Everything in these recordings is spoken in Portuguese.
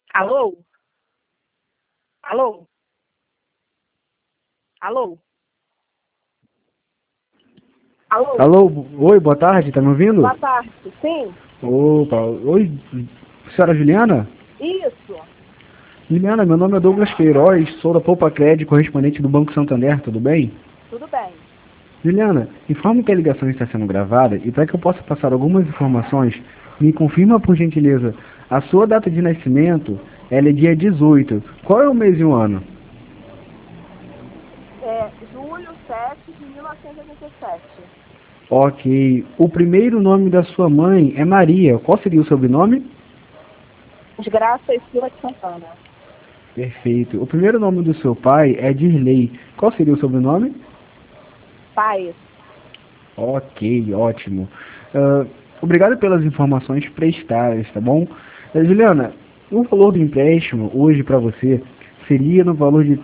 Alô? Alô? Alô? Alô? Alô, oi, boa tarde, tá me ouvindo? Boa tarde. Sim? Opa, oi, senhora Juliana? Isso. Juliana, meu nome é Douglas Queiroz, sou da Poupa Crédito, correspondente do Banco Santander, tudo bem? Tudo bem. Juliana, informe que a ligação está sendo gravada e para que eu possa passar algumas informações, me confirma por gentileza, a sua data de nascimento, ela é dia 18. Qual é o mês e o ano? É julho 7 de 1987. Ok, o primeiro nome da sua mãe é Maria, qual seria o sobrenome? Desgraça e Silva de Santana. Perfeito. O primeiro nome do seu pai é Dirley, qual seria o sobrenome? Paes. Ok, ótimo. Ah, obrigado pelas informações prestadas, tá bom? Juliana, o valor do empréstimo hoje para você seria no valor de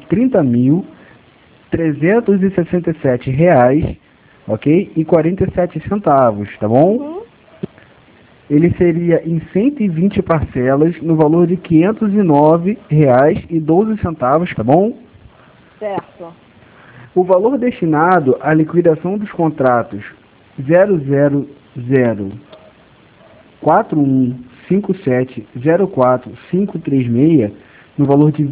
R$ 30.367, ok? E 47 centavos, tá bom? Uhum. Ele seria em 120 parcelas no valor de R$ 509,12, tá bom? Certo. O valor destinado à liquidação dos contratos 0004157045536 no valor de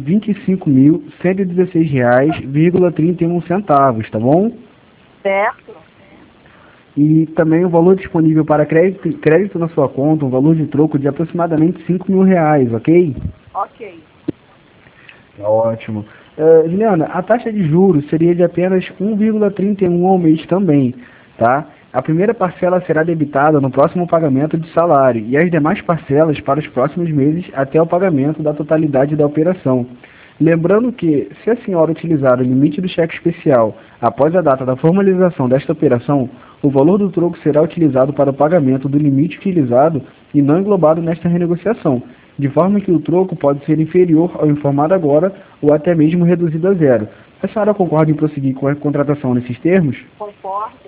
R$ 25.116,31, tá bom? Certo. E também o valor disponível para crédito na sua conta, um valor de troco de aproximadamente R$ 5.000, ok? Ok. Tá ótimo. Juliana, a taxa de juros seria de apenas 1,31 ao mês também, tá? A primeira parcela será debitada no próximo pagamento de salário e as demais parcelas para os próximos meses até o pagamento da totalidade da operação. Lembrando que, se a senhora utilizar o limite do cheque especial após a data da formalização desta operação, o valor do troco será utilizado para o pagamento do limite utilizado e não englobado nesta renegociação, de forma que o troco pode ser inferior ao informado agora ou até mesmo reduzido a zero. A senhora concorda em prosseguir com a contratação nesses termos? Concordo.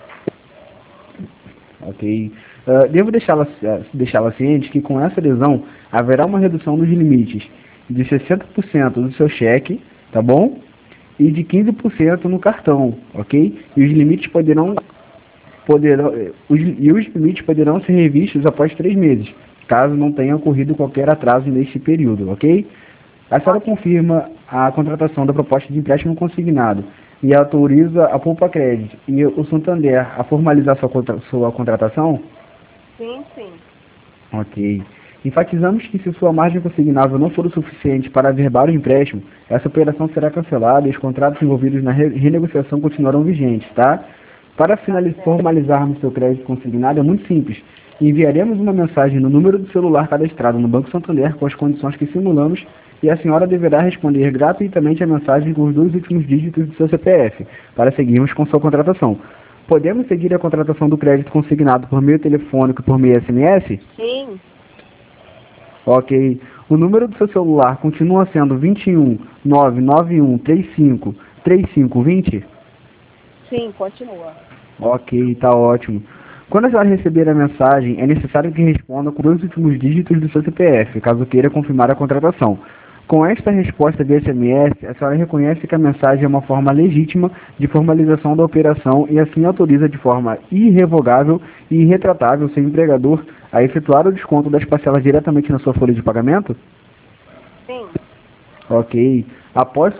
Ok. Devo deixá-la ciente que com essa adesão haverá uma redução dos limites de 60% do seu cheque, tá bom? E de 15% no cartão, ok? E os limites poderão ser revistos após 3 meses, caso não tenha ocorrido qualquer atraso neste período, ok? A senhora confirma a contratação da proposta de empréstimo consignado e autoriza a Poupa Crédito e o Santander a formalizar sua contratação? Sim, sim. Ok. Enfatizamos que se sua margem consignável não for o suficiente para averbar o empréstimo, essa operação será cancelada e os contratos envolvidos na renegociação continuarão vigentes, tá? Para formalizarmos seu crédito consignado é muito simples. Enviaremos uma mensagem no número do celular cadastrado no Banco Santander com as condições que simulamos e a senhora deverá responder gratuitamente a mensagem com os 2 últimos dígitos do seu CPF para seguirmos com sua contratação. Podemos seguir a contratação do crédito consignado por meio telefônico e por meio SMS? Sim. Ok. O número do seu celular continua sendo 21 99135 3520? Sim, continua. Ok, tá ótimo. Quando a senhora receber a mensagem, é necessário que responda com 2 últimos dígitos do seu CPF, caso queira confirmar a contratação. Com esta resposta via SMS, a senhora reconhece que a mensagem é uma forma legítima de formalização da operação e assim autoriza de forma irrevogável e irretratável seu empregador a efetuar o desconto das parcelas diretamente na sua folha de pagamento? Sim. Ok. Após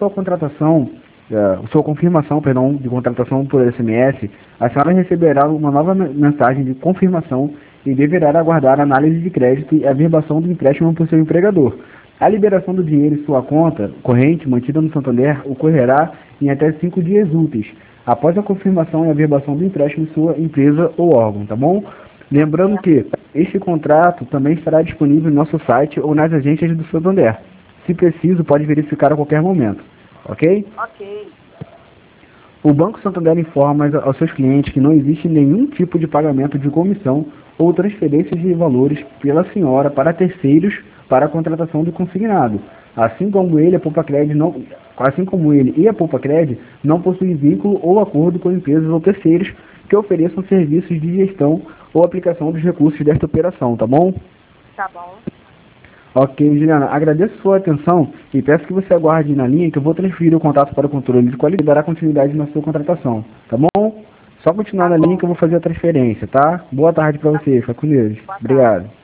sua confirmação, perdão, de contratação por SMS, a senhora receberá uma nova mensagem de confirmação e deverá aguardar a análise de crédito e a averbação do empréstimo por seu empregador. A liberação do dinheiro em sua conta corrente, mantida no Santander, ocorrerá em até 5 dias úteis, após a confirmação e averbação do empréstimo em sua empresa ou órgão, tá bom? Lembrando que este contrato também estará disponível no nosso site ou nas agências do Santander. Se preciso, pode verificar a qualquer momento, ok? Ok. O Banco Santander informa aos seus clientes que não existe nenhum tipo de pagamento de comissão ou transferências de valores pela senhora para terceiros para a contratação do consignado. Assim como ele, e a Poupa Cred não possuem vínculo ou acordo com empresas ou terceiros que ofereçam serviços de gestão ou aplicação dos recursos desta operação, tá bom? Tá bom. Ok, Juliana, agradeço sua atenção e peço que você aguarde na linha que eu vou transferir o contato para o controle de qualidade e dará continuidade na sua contratação, tá bom? Só continuar Tá na linha bom. que eu vou fazer a transferência, tá? Boa tarde para Tá, você, fica com Deus. boa tarde. Obrigado.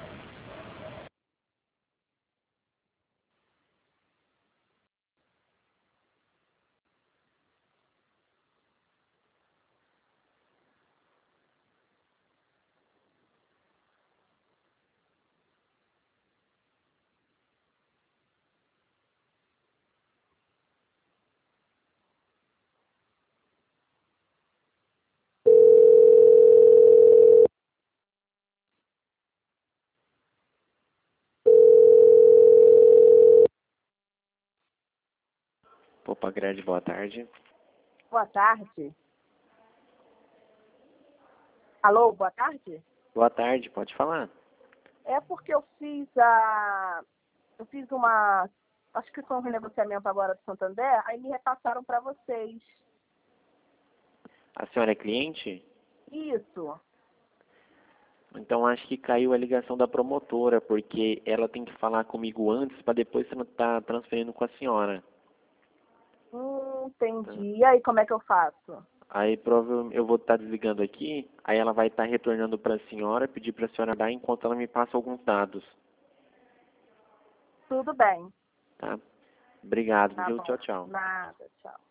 Opa, grande, boa tarde. Boa tarde. Alô, boa tarde? Boa tarde, pode falar. É porque eu fiz uma, acho que foi um renegociamento agora do Santander, aí me repassaram para vocês. A senhora é cliente? Isso. Então acho que caiu a ligação da promotora, porque ela tem que falar comigo antes para depois você não estar transferindo com a senhora. Tá? Entendi. E aí, como é que eu faço? Aí provavelmente eu vou estar desligando aqui, aí ela vai estar retornando para a senhora, pedir para a senhora dar enquanto ela me passa alguns dados. Tudo bem. Tá? Obrigado, Tá viu? bom. Tchau, tchau. Nada. Tchau.